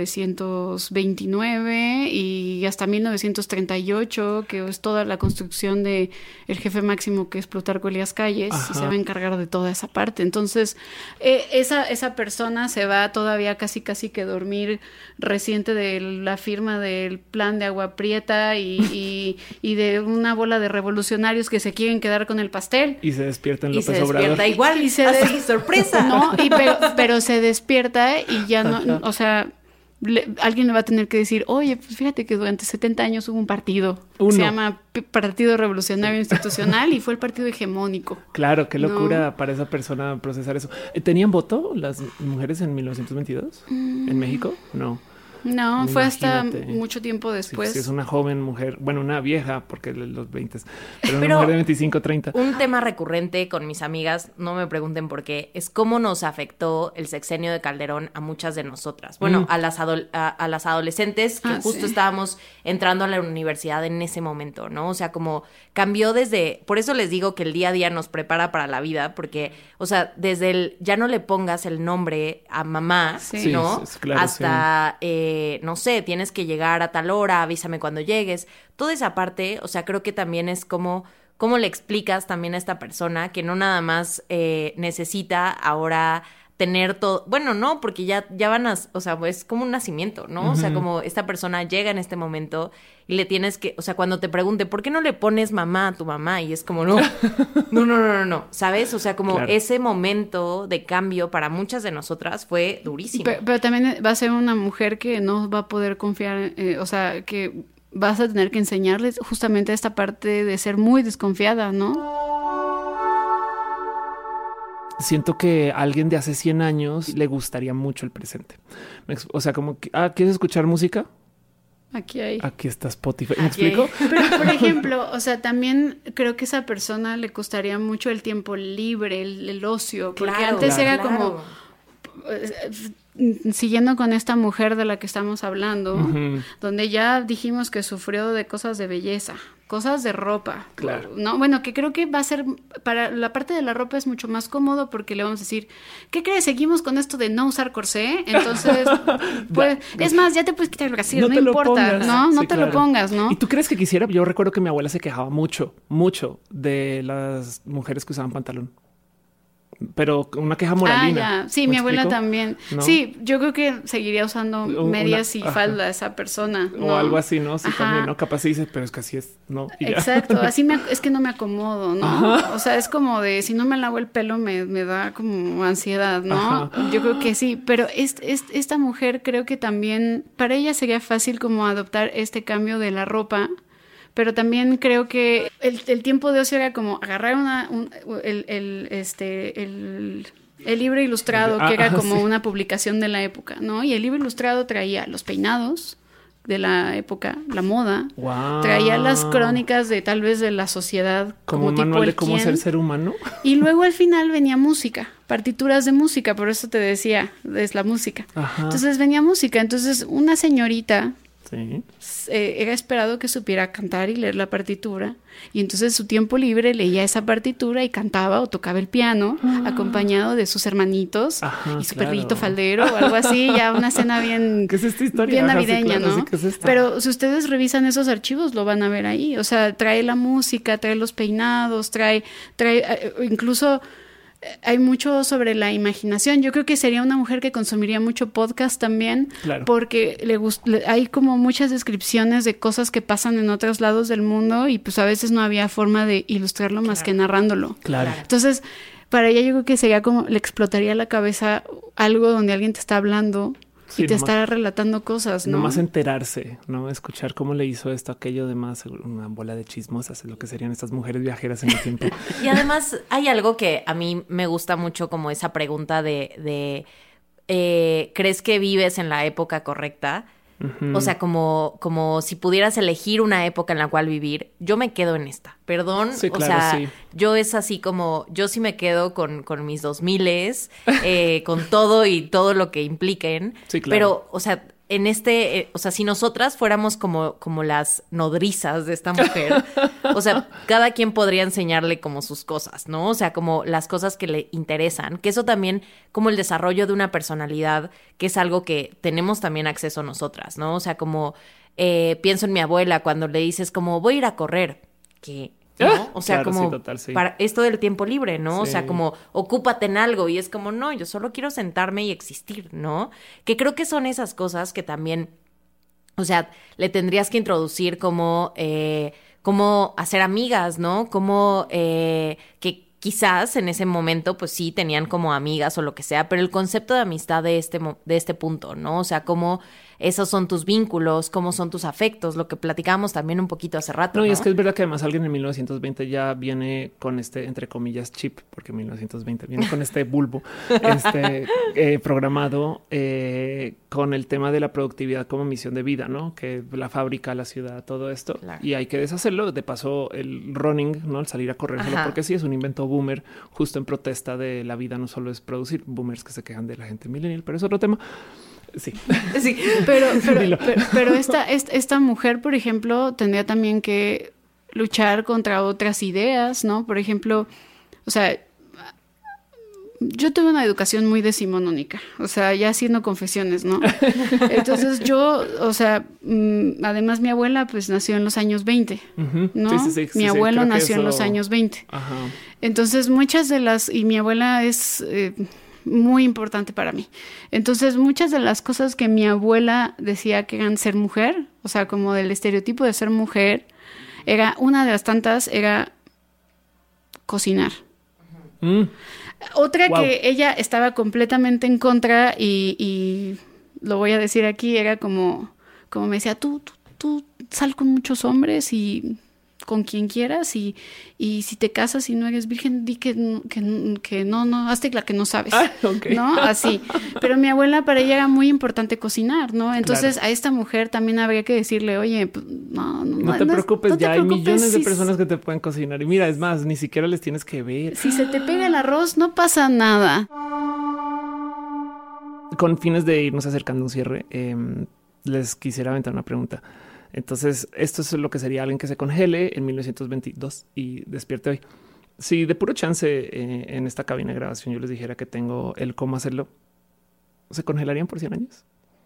1929 y hasta 1938, que es toda la construcción de el jefe máximo, que es Plutarco Elías Calles, y se va a encargar de toda esa parte. Entonces, esa persona se va todavía casi que dormir reciente de la firma del plan de Agua Prieta y de una bola de revolucionarios que se quieren quedar con el pastel. Y se despierta en Y López se despierta Obrador. igual. Y se así, sorpresa. No, pero se despierta y ya no, o sea, alguien le va a tener que decir, oye, pues fíjate que durante 70 años hubo un partido que se llama Partido Revolucionario Institucional y fue el partido hegemónico. Claro, qué locura para esa persona procesar eso. ¿Tenían voto las mujeres en 1922 en México? No. No, fue hasta Imagínate. mucho tiempo después. Si es una joven mujer, bueno, una vieja, porque los 20, pero una Pero mujer de 25, 30. Un tema recurrente con mis amigas, no me pregunten por qué, es cómo nos afectó el sexenio de Calderón a muchas de nosotras. Bueno, a las adolescentes que justo estábamos entrando a la universidad en ese momento, ¿no? O sea, como cambió desde... Por eso les digo que el día a día nos prepara para la vida, porque, o sea, desde el ya no le pongas el nombre a mamá, Sí. ¿no? Sí, claro, hasta... no sé, tienes que llegar a tal hora, avísame cuando llegues. Toda esa parte, o sea, creo que también es como cómo le explicas también a esta persona que no nada más necesita ahora tener todo. Bueno, no, porque ya van a, o sea, es como un nacimiento, ¿no? O sea, como esta persona llega en este momento y le tienes que, o sea, cuando te pregunte, ¿por qué no le pones mamá a tu mamá? Y es como, no, ¿sabes? O sea, como claro. Ese momento de cambio para muchas de nosotras fue durísimo. Pero también va a ser una mujer que no va a poder confiar, o sea, que vas a tener que enseñarles justamente esta parte de ser muy desconfiada, ¿no? siento que a alguien de hace 100 años le gustaría mucho el presente. O sea, como que, ¿quieres escuchar música? Aquí está Spotify. ¿Me explico? Pero, por ejemplo, o sea, también creo que a esa persona le costaría mucho el tiempo libre, el ocio, porque Claro, antes era claro. como, siguiendo con esta mujer de la que estamos hablando, donde ya dijimos que sufrió de cosas de belleza, cosas de ropa. Claro. ¿No? Bueno, que creo que va a ser, para la parte de la ropa es mucho más cómodo porque le vamos a decir, ¿qué crees? Seguimos con esto de no usar corsé, entonces, pues, es más, ya te puedes quitar el brasier, no importa, pongas. ¿no? No Sí, te claro. lo pongas, ¿no? ¿Y tú crees que quisiera? Yo recuerdo que mi abuela se quejaba mucho de las mujeres que usaban pantalón. Pero una queja moralina. Ya. Sí, ¿Me mi abuela explico? también. ¿No? Sí, yo creo que seguiría usando medias y ajá. falda esa persona. O ¿no? algo así, ¿no? Sí, Ajá. también, ¿no? Capaz sí dices, pero es que así es, ¿no? Y ya. Exacto, así es que no me acomodo, ¿no? Ajá. O sea, es como de, si no me lavo el pelo me da como ansiedad, ¿no? Ajá. Yo creo que sí, pero esta mujer creo que también, para ella sería fácil como adoptar este cambio de la ropa, pero también creo que el tiempo de ocio era como agarrar el libro ilustrado, que era como sí. una publicación de la época, ¿no? Y el libro ilustrado traía los peinados de la época, la moda, Wow. traía las crónicas de tal vez de la sociedad, Como un tipo manual de el cómo quién. ser humano. Y luego al final venía música, partituras de música, por eso te decía, es la música. Ajá. Entonces venía música, entonces una señorita Sí. era esperado que supiera cantar y leer la partitura, y entonces su tiempo libre leía esa partitura y cantaba o tocaba el piano acompañado de sus hermanitos. Ajá, Y su claro. perrito faldero o algo así, ya una escena bien, ¿Qué es esta historia? bien Ajá, sí, navideña, claro, ¿no? sí, ¿qué es esto? Pero si ustedes revisan esos archivos lo van a ver ahí, o sea, trae la música, trae los peinados, trae incluso hay mucho sobre la imaginación. Yo creo que sería una mujer que consumiría mucho podcast también, Claro. porque hay como muchas descripciones de cosas que pasan en otros lados del mundo y pues a veces no había forma de ilustrarlo más que narrándolo. Claro. Entonces, para ella yo creo que sería como, le explotaría la cabeza algo donde alguien te está hablando Sí, y te nomás- está relatando cosas, ¿no? Nomás enterarse, ¿no? Escuchar cómo le hizo esto, aquello, demás, una bola de chismosas, es lo que serían estas mujeres viajeras en el tiempo. Y además hay algo que a mí me gusta mucho, como esa pregunta de ¿crees que vives en la época correcta? O sea, como si pudieras elegir una época en la cual vivir, yo me quedo en esta. Perdón, Sí, o claro, sea, sí. yo es así como, yo sí me quedo con mis 2000s, con todo y todo lo que impliquen. Sí, claro. Pero, o sea, o sea, si nosotras fuéramos como las nodrizas de esta mujer, o sea, cada quien podría enseñarle como sus cosas, ¿no? O sea, como las cosas que le interesan, que eso también, como el desarrollo de una personalidad, que es algo que tenemos también acceso nosotras, ¿no? O sea, como pienso en mi abuela cuando le dices como voy a ir a correr, que... ¿no? O sea, Claro, como sí, total, sí. para esto del tiempo libre, ¿no? O Sí. sea, como ocúpate en algo y es como, no, yo solo quiero sentarme y existir, ¿no? Que creo que son esas cosas que también, o sea, le tendrías que introducir como hacer amigas, ¿no? Como que quizás en ese momento, pues sí, tenían como amigas o lo que sea, pero el concepto de amistad de este punto, ¿no? O sea, cómo esos son tus vínculos, cómo son tus afectos, lo que platicábamos también un poquito hace rato, No, ¿no? y es que es verdad que además alguien en 1920 ya viene con este, entre comillas, chip, porque 1920 viene con este bulbo programado con el tema de la productividad como misión de vida, ¿no? Que la fábrica, la ciudad, todo esto. Claro. Y hay que deshacerlo. De paso, el running, ¿no? El salir a correr solo Ajá. porque sí es un invento boomer, justo en protesta de la vida. No solo es producir, boomers que se quejan de la gente millennial, pero es otro tema. Sí. Sí. Pero esta mujer, por ejemplo, tendría también que luchar contra otras ideas, ¿no? Por ejemplo, o sea, yo tuve una educación muy decimonónica, o sea, ya haciendo confesiones, ¿no? Entonces yo, o sea, además mi abuela pues nació en los años 20, ¿no? Sí, Mi abuelo creo que nació en eso- los años 20. Ajá. Entonces y mi abuela es muy importante para mí. Entonces muchas de las cosas que mi abuela decía que eran ser mujer, o sea, como del estereotipo de ser mujer, una de las tantas era cocinar. Otra Wow. que ella estaba completamente en contra y lo voy a decir aquí, era como me decía, tú sal con muchos hombres y con quien quieras y si te casas y no eres virgen, di que no, hazte la que no sabes, Okay. ¿no? Así. Pero mi abuela, para ella era muy importante cocinar, ¿no? Entonces a esta mujer también habría que decirle, oye, pues, no te preocupes, ya hay millones de si, personas que te pueden cocinar. Y mira, es más, ni siquiera les tienes que ver. Si se te pega el arroz, no pasa nada. Con fines de irnos acercando a un cierre, les quisiera aventar una pregunta. Entonces, esto es lo que sería alguien que se congele en 1922 y despierte hoy. Si de puro chance en esta cabina de grabación yo les dijera que tengo el cómo hacerlo, ¿se congelarían por 100 años?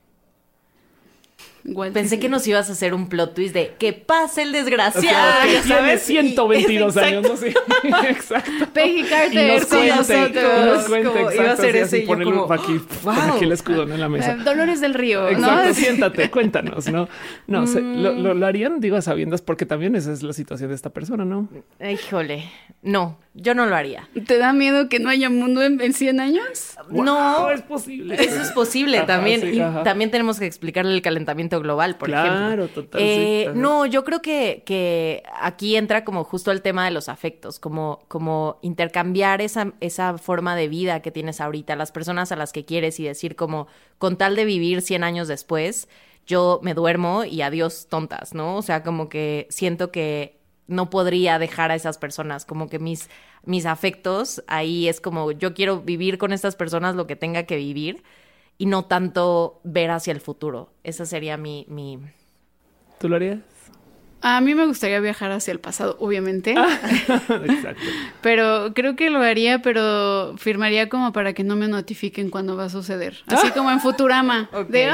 Pensé que nos ibas a hacer un plot twist de que pase el desgraciado, O sea, ya tiene sabes. 122 años, no sé. Exacto. Peggy Y Carter nos con cuente, nosotros. Como iba a ser ese, y yo poner como, aquí, wow. aquí el escudo en la mesa. Dolores del Río, Exacto, ¿no? siéntate, cuéntanos, ¿no? No, lo harían, digo, a sabiendas, porque también esa es la situación de esta persona, ¿no? Híjole, no, yo no lo haría. ¿Te da miedo que no haya mundo en 100 años? No, es posible. eso es posible Ajá, también. sí, Y ajá. también tenemos que explicarle el calentamiento global, por ejemplo. Claro, total. Sí, ajá. No, yo creo que aquí entra como justo el tema de los afectos, como intercambiar esa forma de vida que tienes ahorita, las personas a las que quieres y decir como con tal de vivir 100 años después, yo me duermo y adiós tontas, ¿no? O sea, como que siento que no podría dejar a esas personas, como que mis afectos ahí es como yo quiero vivir con estas personas lo que tenga que vivir y no tanto ver hacia el futuro. Esa sería mi... ¿Tú lo harías? A mí me gustaría viajar hacia el pasado, obviamente. Exacto. Pero creo que lo haría, pero firmaría como para que no me notifiquen cuando va a suceder. Así como en Futurama. Ok. De,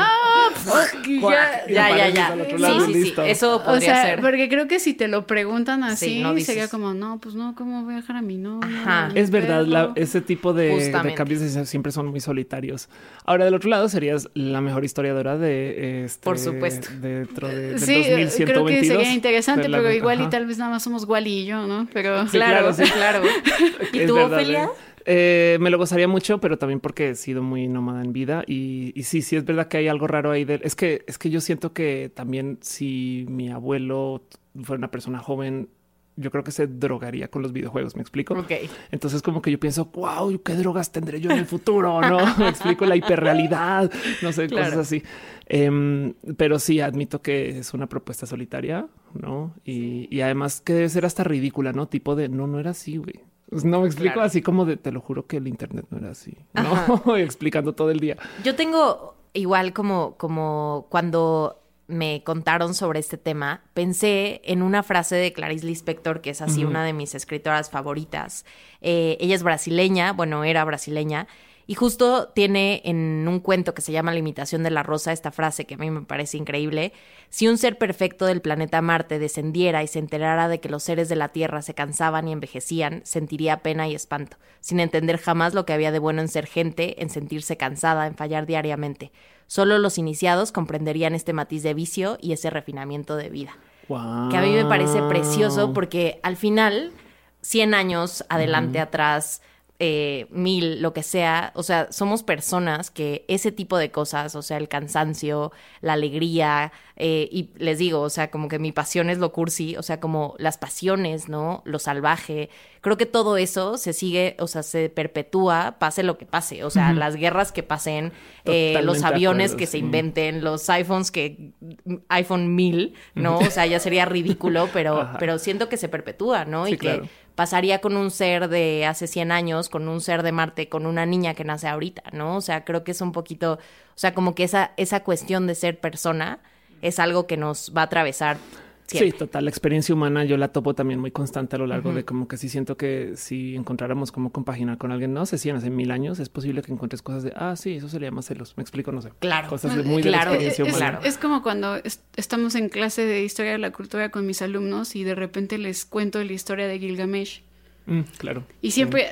Ya. Al otro lado, Sí. listo. Eso o podría sea, ser. porque creo que si te lo preguntan así, Sí, no dices. sería como, no, pues no, ¿cómo voy a dejar a mi novio? Ajá. a mi Es verdad, perro? ese tipo de Justamente. cambios siempre son muy solitarios. Ahora, del otro lado, serías la mejor historiadora de Por supuesto. dentro del Sí, 2122. creo que sería interesante, de la pero neta, igual y ajá. tal vez nada más somos Wally y yo, ¿no? Pero Sí, claro, sí. Claro. ¿Y Es tú, verdad, Ofelia? Me lo gozaría mucho, pero también porque he sido muy nómada en vida y sí es verdad que hay algo raro ahí. Es que yo siento que también si mi abuelo fuera una persona joven, yo creo que se drogaría con los videojuegos. ¿Me explico? Ok. Entonces como que yo pienso, wow, ¿qué drogas tendré yo en el futuro? No me explico, la hiperrealidad, no sé, Claro. cosas así. Pero sí admito que es una propuesta solitaria, ¿no? Y además que debe ser hasta ridícula, ¿no? Tipo de no era así, güey. Pues no me explico, Claro. así como de te lo juro que el internet no era así, ¿no? Explicando todo el día. Yo tengo igual como cuando me contaron sobre este tema, pensé en una frase de Clarice Lispector, que es así una de mis escritoras favoritas. Ella es brasileña, bueno, era brasileña, y justo tiene en un cuento que se llama La imitación de la rosa esta frase que a mí me parece increíble. Si un ser perfecto del planeta Marte descendiera y se enterara de que los seres de la Tierra se cansaban y envejecían, sentiría pena y espanto, sin entender jamás lo que había de bueno en ser gente, en sentirse cansada, en fallar diariamente. Solo los iniciados comprenderían este matiz de vicio y ese refinamiento de vida. Wow. Que a mí me parece precioso porque al final, 100 años adelante, atrás, 1000, lo que sea, o sea, somos personas que ese tipo de cosas, o sea, el cansancio, la alegría, y les digo, o sea, como que mi pasión es lo cursi, o sea, como las pasiones, ¿no? Lo salvaje. Creo que todo eso se sigue, o sea, se perpetúa, pase lo que pase, o sea, las guerras que pasen, Totalmente los de aviones acuerdo, que se sí. inventen, los iPhones iPhone 1000, ¿no? O sea, ya sería ridículo, Ajá. pero siento que se perpetúa, ¿no? Sí, Y que claro. pasaría con un ser de hace 100 años, con un ser de Marte, con una niña que nace ahorita, ¿no? O sea, creo que es un poquito, o sea, como que esa cuestión de ser persona es algo que nos va a atravesar siempre. Sí, total. La experiencia humana yo la topo también muy constante a lo largo de como que sí siento que si encontráramos cómo compaginar con alguien, no sé si en hace 1000 años es posible que encuentres cosas de, sí, eso se le llama celos. Me explico, no sé. Claro. Cosas de muy de Claro, la experiencia Es, humana. es como cuando estamos en clase de historia de la cultura con mis alumnos y de repente les cuento la historia de Gilgamesh. Claro. Y siempre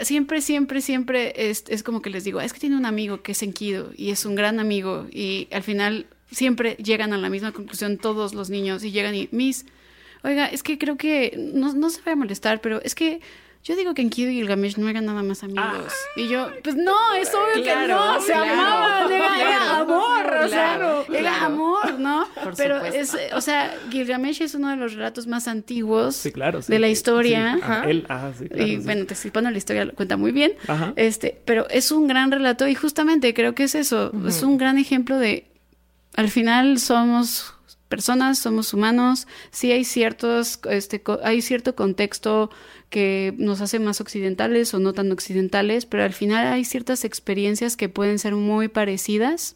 es como que les digo, es que tiene un amigo que es Enkidu y es un gran amigo y al final siempre llegan a la misma conclusión todos los niños y llegan y, Miss, oiga, es que creo que no se va a molestar, pero es que yo digo que Enkidu y Gilgamesh no eran nada más amigos. Y yo, pues no, es obvio que no, se amaban, era amor, o sea, era amor, ¿no? Pero o sea, Gilgamesh es uno de los relatos más antiguos de la historia. Sí. Sí, claro, y bueno, Tesipano la historia lo cuenta muy bien. Pero es un gran relato y justamente creo que es eso, es un gran ejemplo de, al final somos personas, somos humanos, sí hay hay cierto contexto que nos hace más occidentales o no tan occidentales, pero al final hay ciertas experiencias que pueden ser muy parecidas,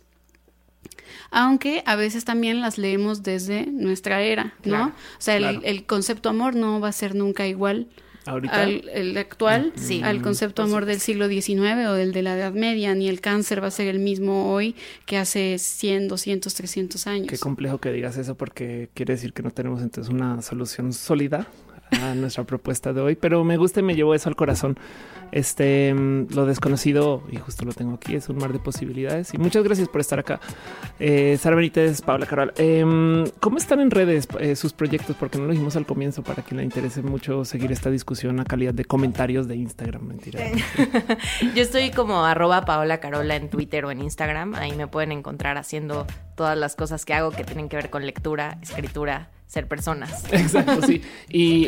aunque a veces también las leemos desde nuestra era, ¿no? Claro, o sea, el concepto amor no va a ser nunca igual el actual, al concepto amor del siglo XIX o del de la Edad Media, ni el cáncer va a ser el mismo hoy que hace 100, 200, 300 años. Qué complejo que digas eso, porque quiere decir que no tenemos entonces una solución sólida a nuestra propuesta de hoy, pero me gusta y me llevó eso al corazón. Lo desconocido, y justo lo tengo aquí, es un mar de posibilidades. Y muchas gracias por estar acá. Sara Benítez, Paola Carola. ¿Cómo están en redes sus proyectos? Porque no lo dijimos al comienzo, para quien le interese mucho seguir esta discusión a calidad de comentarios de Instagram. Mentira. Yo estoy como @Paola Carola en Twitter o en Instagram. Ahí me pueden encontrar haciendo todas las cosas que hago que tienen que ver con lectura, escritura, ser personas. Exacto, sí. Y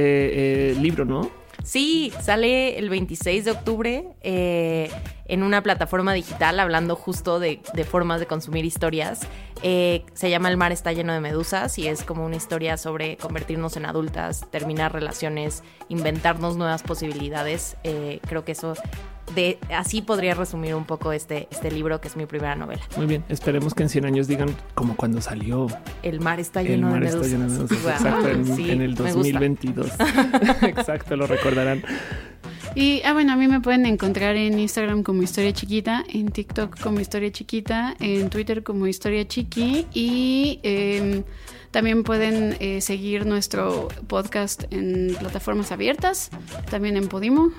libro, ¿no? Sí, sale el 26 de octubre en una plataforma digital hablando justo de formas de consumir historias. Se llama El mar está lleno de medusas y es como una historia sobre convertirnos en adultas, terminar relaciones, inventarnos nuevas posibilidades. Creo que eso... así podría resumir un poco este libro, que es mi primera novela. Muy bien, esperemos que en 100 años digan como cuando salió El mar está lleno de medusas. Wow. Exacto, en el 2022. Exacto, lo recordarán. Y bueno, a mí me pueden encontrar en Instagram como Historia Chiquita, en TikTok como Historia Chiquita, en Twitter como Historia Chiqui y también pueden seguir nuestro podcast en plataformas abiertas, también en Podimo.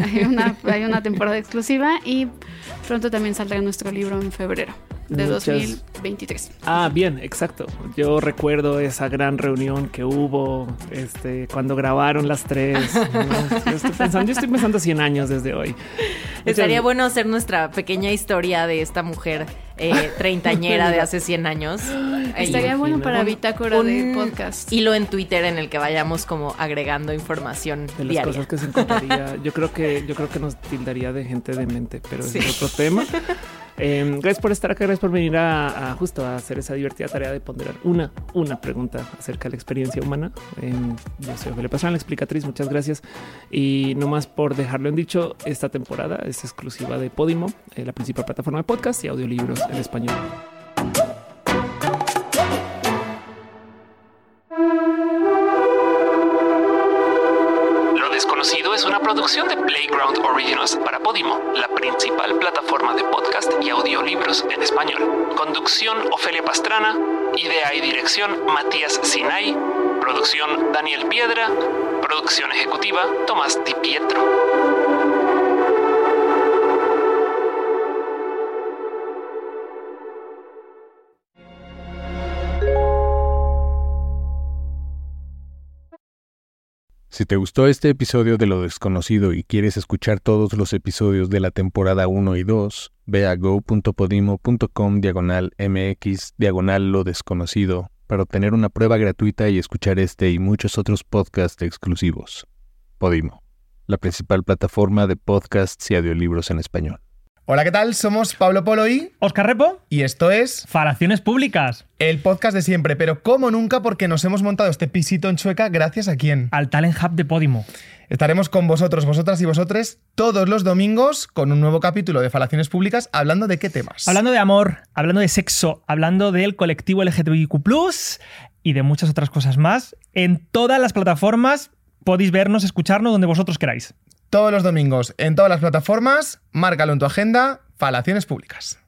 Hay una temporada exclusiva y pronto también saldrá nuestro libro en febrero de 2023. Bien, exacto. Yo recuerdo esa gran reunión que hubo cuando grabaron las tres. ¿No? Yo estoy pensando 100 años desde hoy. Estaría bueno hacer nuestra pequeña historia de esta mujer treintañera de hace 100 años. Estaría bueno para bitácora de podcast. Hilo en Twitter en el que vayamos como agregando información de las diaria. Cosas que se encontraría. Yo creo que nos tildaría de gente demente, pero es otro tema. Gracias por estar acá, gracias por venir a justo a hacer esa divertida tarea de ponderar una pregunta acerca de la experiencia humana. Yo soy Ophelia Pastrana, la explicatriz, muchas gracias. Y nomás por dejarlo en dicho, esta temporada es exclusiva de Podimo, la principal plataforma de podcast y audiolibros en español. Desconocido es una producción de Playground Originals para Podimo, la principal plataforma de podcast y audiolibros en español. Conducción Ofelia Pastrana, idea y dirección Matías Sinay, producción Daniel Piedra, producción ejecutiva Tomás Di Pietro. Si te gustó este episodio de Lo Desconocido y quieres escuchar todos los episodios de la temporada 1 y 2, ve a go.podimo.com/mx/Lo Desconocido para obtener una prueba gratuita y escuchar este y muchos otros podcasts exclusivos. Podimo, la principal plataforma de podcasts y audiolibros en español. Hola, ¿qué tal? Somos Pablo Polo y Óscar Repo. Y esto es Falaciones Públicas. El podcast de siempre, pero como nunca porque nos hemos montado este pisito en Chueca gracias a ¿quién? Al Talent Hub de Podimo. Estaremos con vosotros, vosotras y vosotres todos los domingos con un nuevo capítulo de Falaciones Públicas. ¿Hablando de qué temas? Hablando de amor, hablando de sexo, hablando del colectivo LGTBIQ+, y de muchas otras cosas más. En todas las plataformas podéis vernos, escucharnos donde vosotros queráis. Todos los domingos, en todas las plataformas, márcalo en tu agenda, Falaciones Públicas.